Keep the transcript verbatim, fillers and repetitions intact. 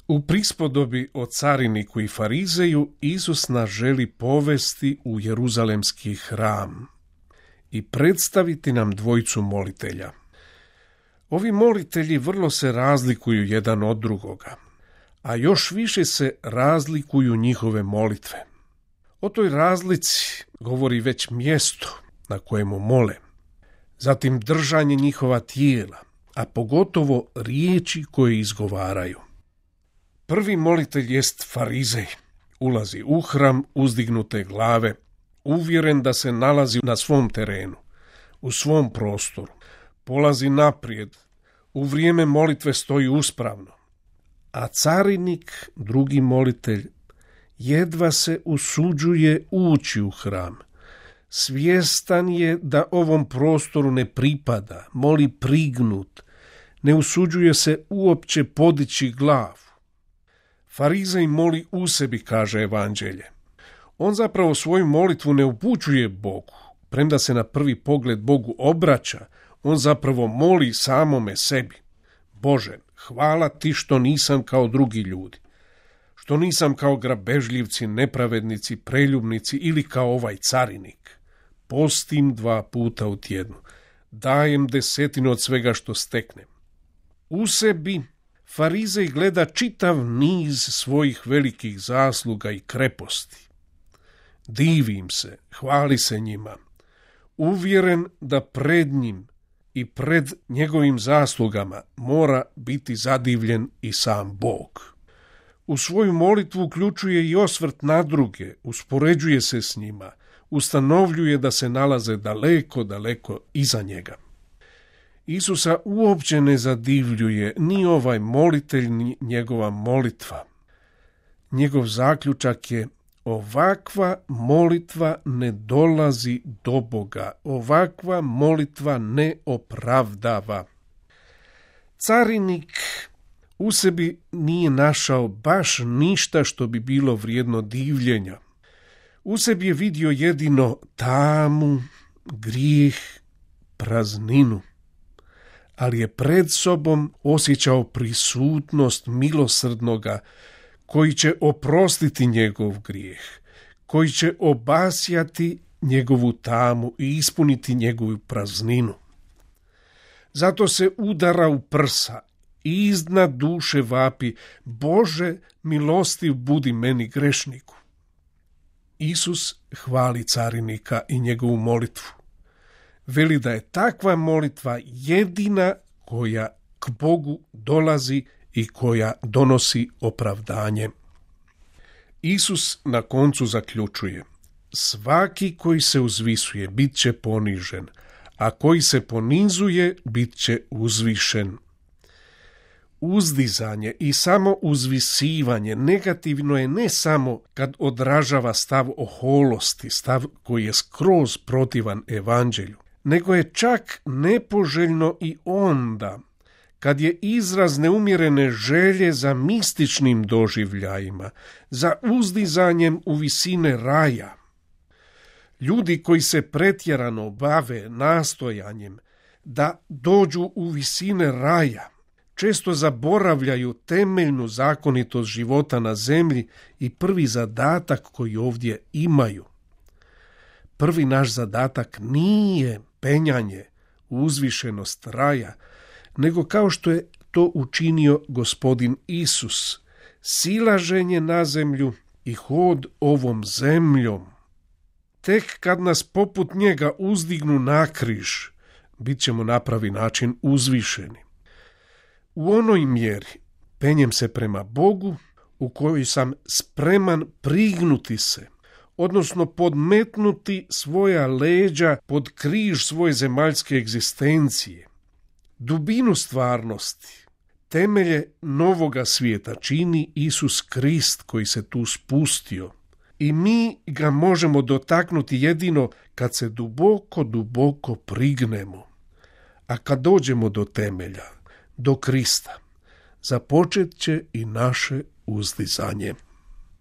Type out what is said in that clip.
U prispodobi o cariniku i farizeju Isus nas želi povesti u Jeruzalemski hram i predstaviti nam dvojicu molitelja. Ovi molitelji vrlo se razlikuju jedan od drugoga, a još više se razlikuju njihove molitve. O toj razlici govori već mjesto na kojemu mole, zatim držanje njihova tijela, a pogotovo riječi koje izgovaraju. Prvi molitelj jest farizej. Ulazi u hram uzdignute glave, uvjeren da se nalazi na svom terenu, u svom prostoru. Polazi naprijed, u vrijeme molitve stoji uspravno. A carinik, drugi molitelj, jedva se usuđuje ući u hram. Svjestan je da ovom prostoru ne pripada, moli prignut, ne usuđuje se uopće podići glavu. Farizej moli u sebi, kaže evanđelje. On zapravo svoju molitvu ne upućuje Bogu, premda se na prvi pogled Bogu obraća, on zapravo moli samome sebi. Bože, hvala ti što nisam kao drugi ljudi, što nisam kao grabežljivci, nepravednici, preljubnici ili kao ovaj carinik. Postim dva puta u tjednu, dajem desetinu od svega što steknem. U sebi farizej gleda čitav niz svojih velikih zasluga i kreposti. Divim se, hvali se njima, uvjeren da pred njim i pred njegovim zaslugama mora biti zadivljen i sam Bog. U svoju molitvu uključuje i osvrt na druge, uspoređuje se s njima, ustanovljuje da se nalaze daleko, daleko iza njega. Isusa uopće ne zadivljuje ni ovaj molitelj, ni njegova molitva. Njegov zaključak je: ovakva molitva ne dolazi do Boga, ovakva molitva ne opravdava. Carinik u sebi nije našao baš ništa što bi bilo vrijedno divljenja. U sebi je vidio jedino tamu, grijeh, prazninu, ali je pred sobom osjećao prisutnost milosrdnoga koji će oprostiti njegov grijeh, koji će obasjati njegovu tamu i ispuniti njegovu prazninu. Zato se udara u prsa i iznad duše vapi: Bože, milostiv budi meni grešniku. Isus hvali carinika i njegovu molitvu. Veli da je takva molitva jedina koja k Bogu dolazi i koja donosi opravdanje. Isus na koncu zaključuje: svaki koji se uzvisuje bit će ponižen, a koji se ponizuje bit će uzvišen. Uzdizanje i samo uzvisivanje negativno je ne samo kad odražava stav oholosti, stav koji je skroz protivan evanđelju, nego je čak nepoželjno i onda kad je izraz neumjerene želje za mističnim doživljajima, za uzdizanjem u visine raja. Ljudi koji se pretjerano bave nastojanjem da dođu u visine raja, često zaboravljaju temeljnu zakonitost života na zemlji i prvi zadatak koji ovdje imaju. Prvi naš zadatak nije penjanje u uzvišenost raja, nego kao što je to učinio Gospodin Isus, silaženje na zemlju i hod ovom zemljom. Tek kad nas poput njega uzdignu na križ, bit ćemo na pravi način uzvišeni. U onoj mjeri penjem se prema Bogu u kojoj sam spreman prignuti se, odnosno podmetnuti svoja leđa pod križ svoje zemaljske egzistencije. Dubinu stvarnosti, temelje novoga svijeta čini Isus Krist koji se tu spustio i mi ga možemo dotaknuti jedino kad se duboko, duboko prignemo. A kad dođemo do temelja, do Krista, započet će i naše uzdizanje.